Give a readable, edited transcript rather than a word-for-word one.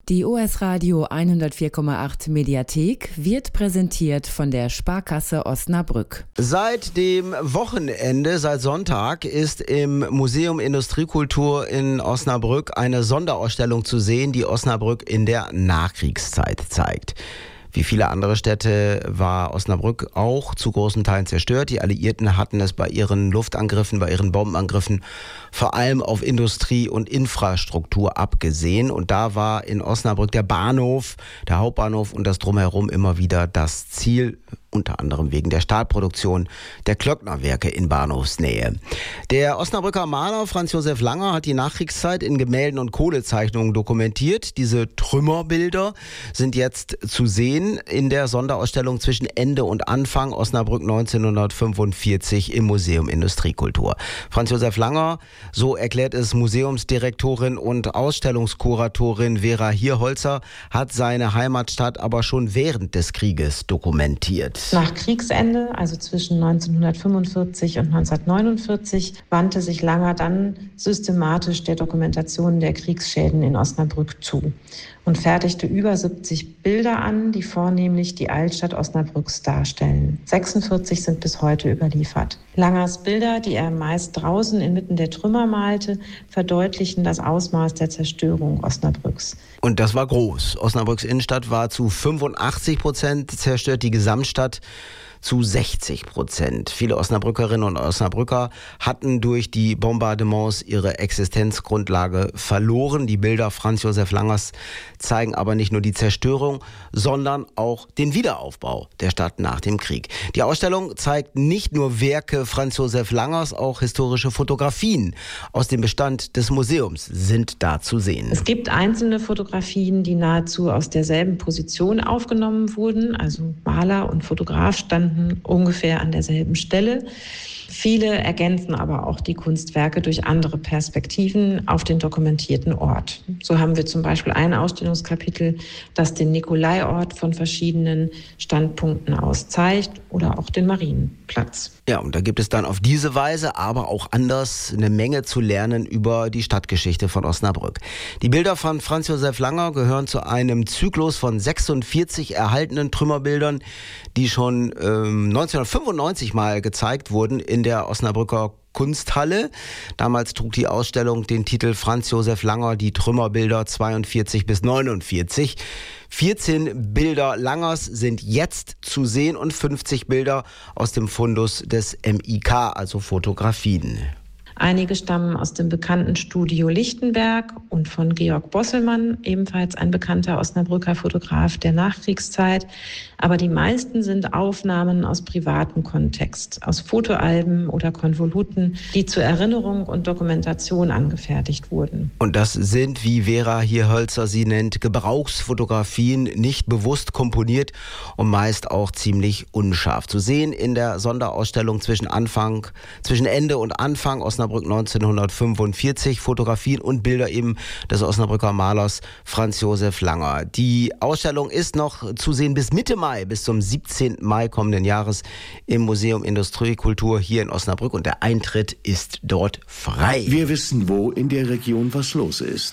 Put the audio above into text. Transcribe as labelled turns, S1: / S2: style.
S1: Die OS Radio 104,8 Mediathek wird präsentiert von der Sparkasse Osnabrück.
S2: Seit dem Wochenende, seit Sonntag, ist im Museum Industriekultur in Osnabrück eine Sonderausstellung zu sehen, die Osnabrück in der Nachkriegszeit zeigt. Wie viele andere Städte war Osnabrück auch zu großen Teilen zerstört. Die Alliierten hatten es bei ihren Luftangriffen, bei ihren Bombenangriffen vor allem auf Industrie und Infrastruktur abgesehen. Und da war in Osnabrück der Bahnhof, der Hauptbahnhof und das Drumherum immer wieder das Ziel, unter anderem wegen der Stahlproduktion der Klöcknerwerke in Bahnhofsnähe. Der Osnabrücker Maler Franz Josef Langer hat die Nachkriegszeit in Gemälden und Kohlezeichnungen dokumentiert. Diese Trümmerbilder sind jetzt zu sehen in der Sonderausstellung zwischen Ende und Anfang Osnabrück 1945 im Museum Industriekultur. Franz Josef Langer, so erklärt es Museumsdirektorin und Ausstellungskuratorin Vera Hierholzer, hat seine Heimatstadt aber schon während des Krieges dokumentiert.
S3: Nach Kriegsende, also zwischen 1945 und 1949, wandte sich Langer dann systematisch der Dokumentation der Kriegsschäden in Osnabrück zu und fertigte über 70 Bilder an, die vornehmlich die Altstadt Osnabrücks darstellen. 46 sind bis heute überliefert. Langers Bilder, die er meist draußen inmitten der Trümmer malte, verdeutlichen das Ausmaß der Zerstörung Osnabrücks.
S2: Und das war groß. Osnabrücks Innenstadt war zu 85% zerstört, die Gesamtstadt zu 60%. Viele Osnabrückerinnen und Osnabrücker hatten durch die Bombardements ihre Existenzgrundlage verloren. Die Bilder Franz Josef Langers zeigen aber nicht nur die Zerstörung, sondern auch den Wiederaufbau der Stadt nach dem Krieg. Die Ausstellung zeigt nicht nur Werke Franz Josef Langers, auch historische Fotografien aus dem Bestand des Museums sind da zu sehen.
S3: Es gibt einzelne Fotografien, die nahezu aus derselben Position aufgenommen wurden. Also Maler und Fotograf standen ungefähr an derselben Stelle. Viele ergänzen aber auch die Kunstwerke durch andere Perspektiven auf den dokumentierten Ort. So haben wir zum Beispiel ein Ausstellungskapitel, das den Nikolaiort von verschiedenen Standpunkten aus zeigt oder auch den Marienplatz.
S2: Ja, und da gibt es dann auf diese Weise, aber auch anders, eine Menge zu lernen über die Stadtgeschichte von Osnabrück. Die Bilder von Franz Josef Langer gehören zu einem Zyklus von 46 erhaltenen Trümmerbildern, die schon 1995 mal gezeigt wurden in der Osnabrücker Kunsthalle. Damals trug die Ausstellung den Titel Franz Josef Langer, die Trümmerbilder 42 bis 49. 14 Bilder Langers sind jetzt zu sehen und 50 Bilder aus dem Fundus des MIK, also Fotografien.
S3: Einige stammen aus dem bekannten Studio Lichtenberg und von Georg Bosselmann, ebenfalls ein bekannter Osnabrücker Fotograf der Nachkriegszeit. Aber die meisten sind Aufnahmen aus privatem Kontext, aus Fotoalben oder Konvoluten, die zur Erinnerung und Dokumentation angefertigt wurden.
S2: Und das sind, wie Vera Hierholzer sie nennt, Gebrauchsfotografien, nicht bewusst komponiert und meist auch ziemlich unscharf. Zu sehen in der Sonderausstellung zwischen Ende und Anfang Osnabrück 1945, Fotografien und Bilder eben des Osnabrücker Malers Franz Josef Langer. Die Ausstellung ist noch zu sehen bis Mitte Mai, bis zum 17. Mai kommenden Jahres im Museum Industriekultur hier in Osnabrück und der Eintritt ist dort frei.
S4: Wir wissen, wo in der Region was los ist.